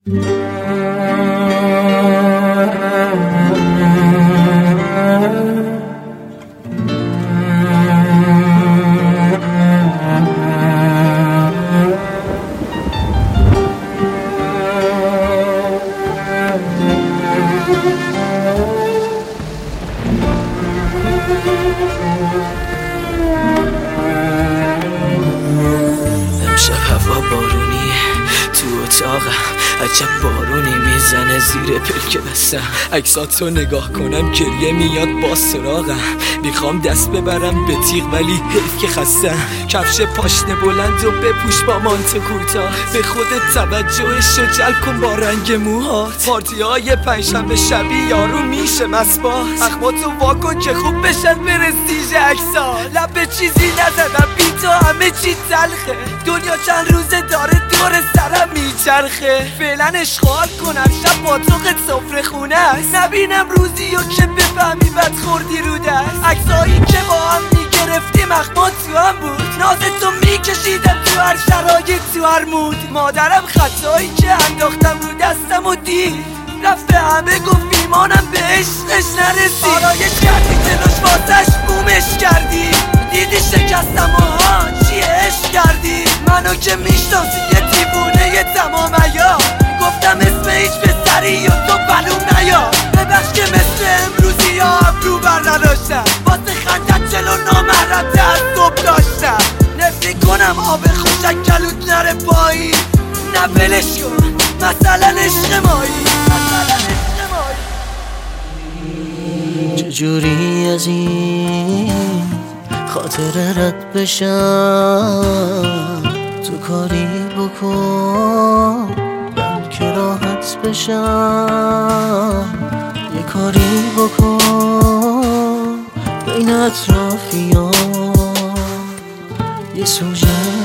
امشب هوا بارونی تو اتاقم، عجب بارونی میزنه زیر پلک بستم. عکساتو نگاه کنم گریه میاد با سراغم. میخوام دست ببرم به تیغ ولی حیف که خستم. کفش پاشنه بلند و بپوش با مانتو کوتاه. به خودت توجهشو جلب کن با رنگ موهات. پارتی‌های پنجشنبه شبی یارو میشه مسبات. اخماتو واکن که خوب بشن پرستیژ عکس‌ها. لب به چیزی نزدم بی تو همه چی تلخه. دنیا چند روزه داره دور سرم میچرخه. فعلا اشغال کنم شب با توقت سفره خونه است. نبینم روزی و که بفهمی بد خوردی رو دست. عکسایی که با هم میگرفتیم اخمات تو هم بود. نازتو میکشیدم تو هر شرایط تو هر مود. مادرم خطایی که انداختم رو دستم و دید. رفت به همه گفت میمانم به عشقش نرسید. آرایش کردی جلوش واسش بومش کردی. دیدی شکستم و ها چیه عشق کردی. منو که میشناسی یه دیوونه تمام عیار. گفتم اسم هیچ پسری و تو بلوم نیا. ببخش که مثل امروزی ها ابرو بر نداشتم. واسه خندت جلو نامرد تعصب داشتم. نفری کنم آب خوشک کلوت نره پایی. نه ولش کن مثلا عشق مایی. چجوری از این خاطره رد بشم. تو کاری بکن بلکه راحت بشم. یه کاری بکن بین اطرافیان. یه سوژه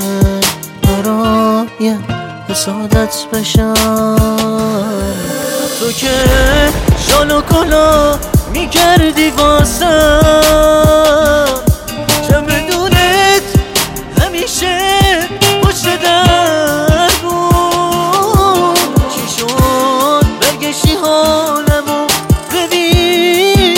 برای حسادت بشم. تو که شال و کلا میکردی واسم. چمدونت همیشه پشت در بود. چی شد برگشتی حالمو ببین.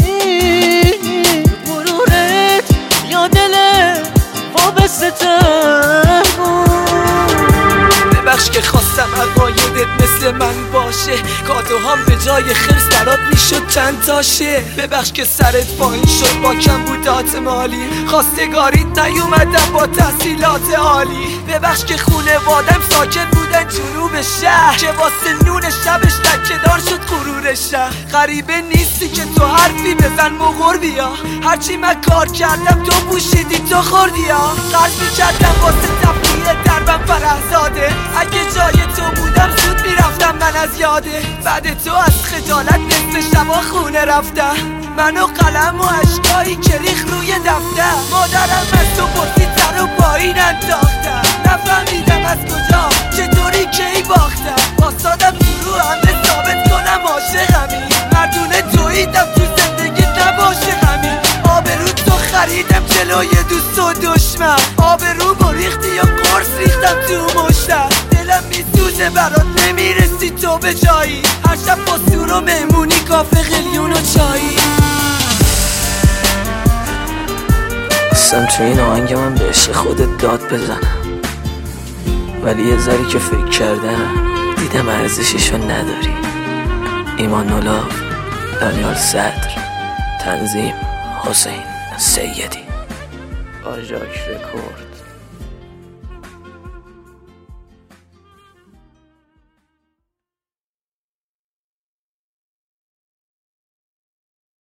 غرورت یا دلت وابسته تر بود. ببخش که خواستم عقایدت مثل من باشه. کادوهام به جای خرس برات میشد چند تاشه. ببخش که سرت پایین شد با کمبودات مالی. خواستگاریت نیومدم با تحصیلات عالی. ببخش که خونوادم ساکن بودن جنوب شهر. که واسه نون شبش لکه‌دار شد غرور شهر. غریبه نیستی که تو حرفی بزن مغور بیا. هرچی من کار کردم تو پوشیدی تو خوردی ها. قرض میکردم واسه تفریح دربم فرهزاده. اگه جای تو بودم زود میرفتم من از یاده. بعد تو از خجالت نصف شبا خونه رفتم. من و قلم و عشقایی که ریخ روی دفتر. مادرم از تو پرسیدتر و پایین انداختم. نفهمیدم از کجا چطوری کی باختم. باستادم تو رو همه ثابت کنم عاشقمی. مردونه توییدم تو زندگی نباشه غمی. آبرو تو خریدم جلوی دوست و دشمن. آبرو ریختی یا قرص ریختم تو مشتم. دلم میسوزه برات نمیرسی تو به جایی. هر شب با سور و مهمونی کافه قلیون و چایی. خواستم تو این آهنگ من به عشق خودت داد بزنم. ولی یه ذری که فکر کردم دیدم ارزششو نداری. ایمان نولاف، دانیال صدر، تنظیم حسین سیدی، آژاک رکورد.